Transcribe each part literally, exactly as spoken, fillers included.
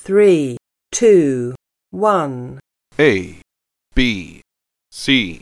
three, two, one. A, B, C.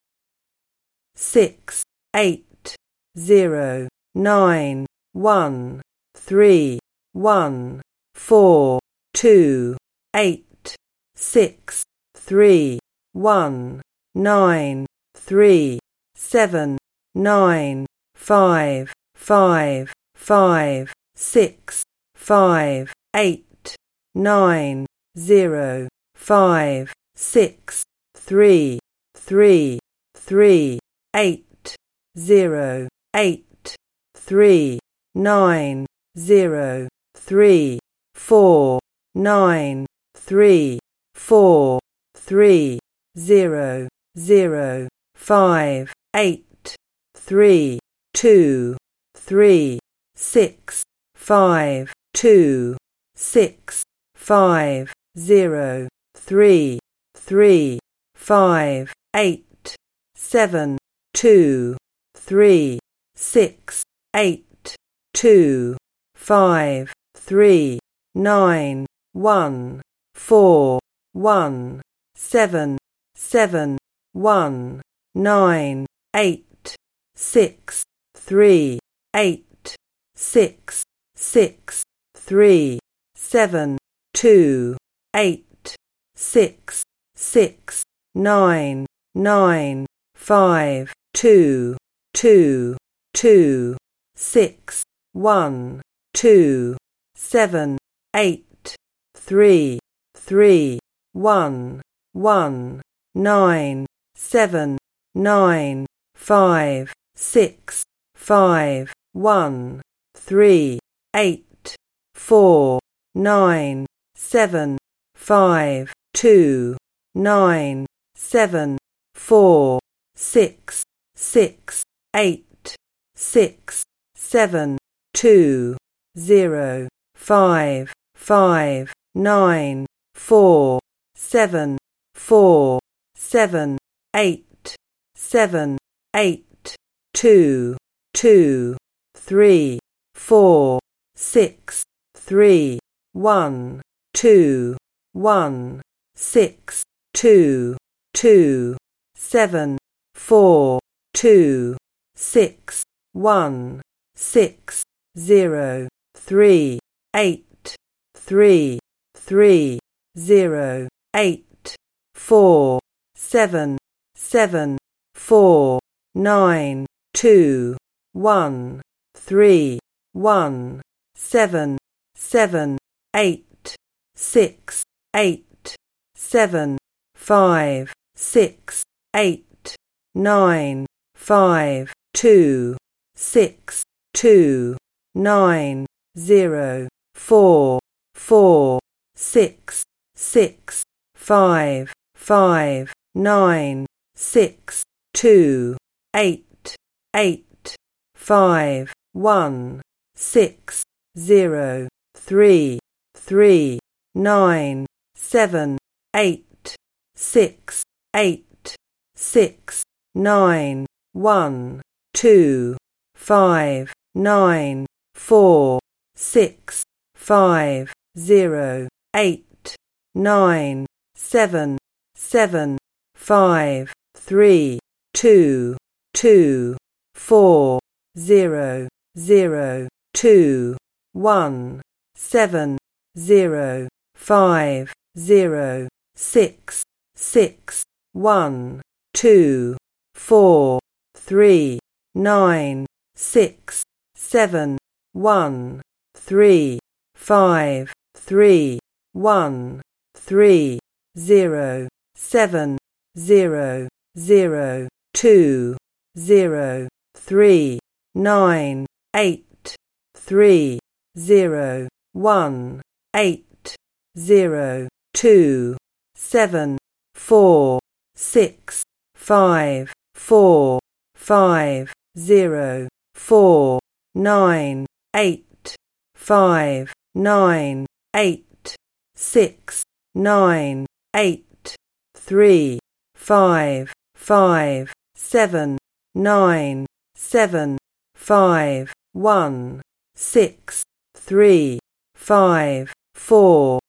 Six, eight, zero, nine, one, three, one, four, two, eight, six, three, one, nine, three, seven, nine, five, five, five, six, five, eight, nine, zero, five, six, three, three, three, eight, zero, eight, three, nine, zero, three, four, nine, three, four, three, zero, zero, five, eight, three, two, three, six, five, two, six, five, zero, three, three, five, eight, seven, two, three, six, eight, two, five, three, nine, one, four, one, seven, seven, one, nine, eight, six, three, eight, six, six, three, seven, two, eight, six, six, nine, nine, five, two, two, two, six, one, two, seven, eight, three, three, one, one, nine, seven, nine, five, six, five, one, three, eight, four, nine, seven, five, two, nine, seven, four, six, six, eight, six, seven, two, zero, five, five, nine, four, seven, four, seven, eight, seven, eight, two, two, three, four, six, three, one, two, one, six, two, two, seven, four, two, six, one, six, zero, three, eight, three, three, zero, eight, four, seven, seven, four, nine, two, one, three, one, seven, seven, eight, six, eight, seven, five, six, eight, nine, five, two, six, two, nine, zero, four, four, six, six, five, five, nine, six, two, eight, eight, five, one, six, zero, three, three, nine, seven, eight, six, eight, six, nine, one, two, five, nine, four, six, five, zero, eight, nine, seven, seven, five, three, two, two, four, zero, zero, two, one, seven, zero, five, zero, six, six, one, two, four, three, nine, six, seven, one, three, five, three, one, three, zero, seven, zero, zero, two, zero, three, nine, eight, three, zero, one, eight, zero, two, seven, four, six, five, four, five, zero, four, nine, eight, five, nine, eight, six, nine, eight, three, five, five, seven, nine, seven, five, one, six, three, five, four,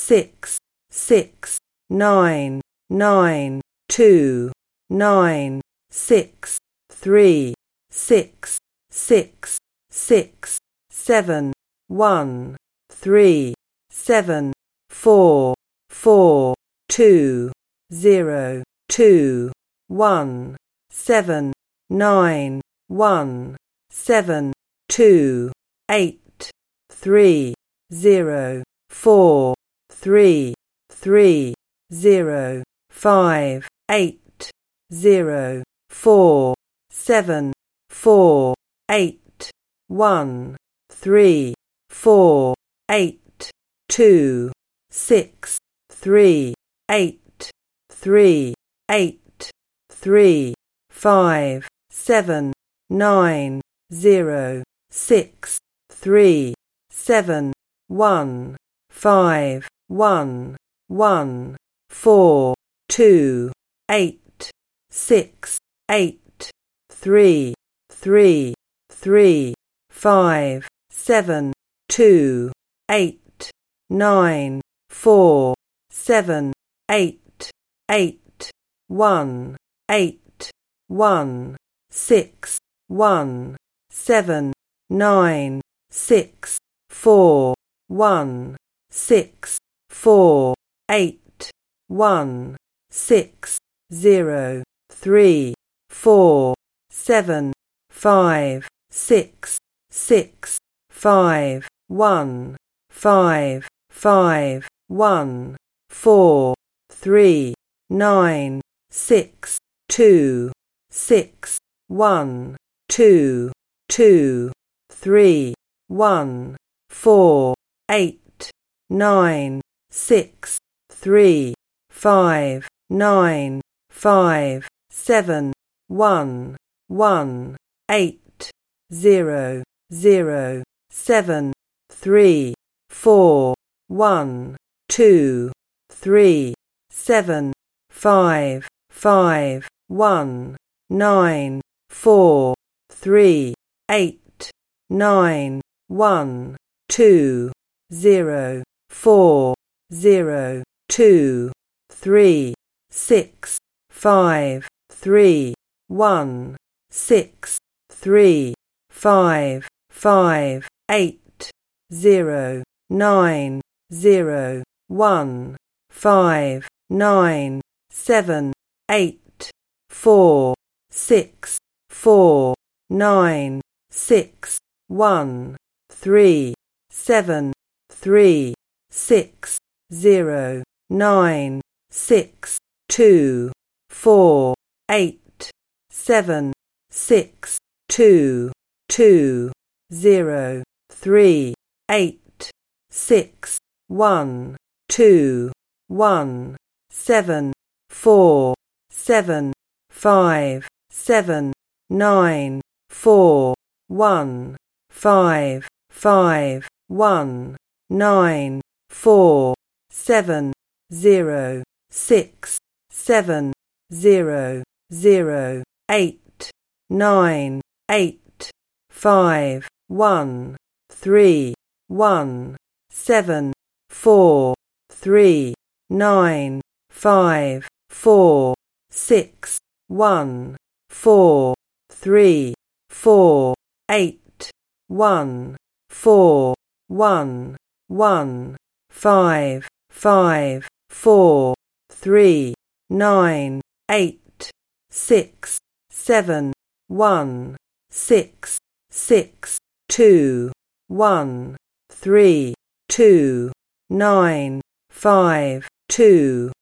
six, six, nine, nine, two, nine, six, three, six, six, six, seven, one, three, seven, four, four, two, zero, two, one, seven, nine, one, seven, two, eight, three, zero, four, three, three, zero, five, eight, zero, four, seven, four, eight, one, three, four, eight, two, six, three, eight, three, eight, three, five, seven, nine, zero, six, three, seven, one, five, one, one, four, two, eight, six, eight, three, three, three, five, seven, two, eight, nine, four, seven, eight, eight, one, eight, one, six, one, seven, nine, six, four, one, six, four, eight, one, six, zero, three, four, seven, five, six, six, five, one, five, five, one, four, three, nine, six, two, six, one, two, two, three, one, four, eight, nine, six, three, five, nine, five, seven, one, one, eight, zero, zero, seven, three, four, one, two, three, seven, five, five, one, nine, four, three, eight, nine, one, two, zero, four, zero, two, three, six, five, three, one, six, three, five, five, eight, zero, nine, zero, one, five, nine, seven, eight, four, six, four, nine, six, one, three, seven, three, six, zero, nine, six, two, four, eight, seven, six, two, two, zero, three, eight, six, one, two, one, seven, four, seven, five, seven, nine, four, one, five, five, one, nine, four, seven, zero, six, seven, zero, zero, eight, nine, eight, five, one, three, one, seven, four, three, nine, five, four, six, one, four, three, four, eight, one, four, one, one, five, five, four, three, nine, eight, six, seven, one, six, six, two, one, three, two, nine, five, two,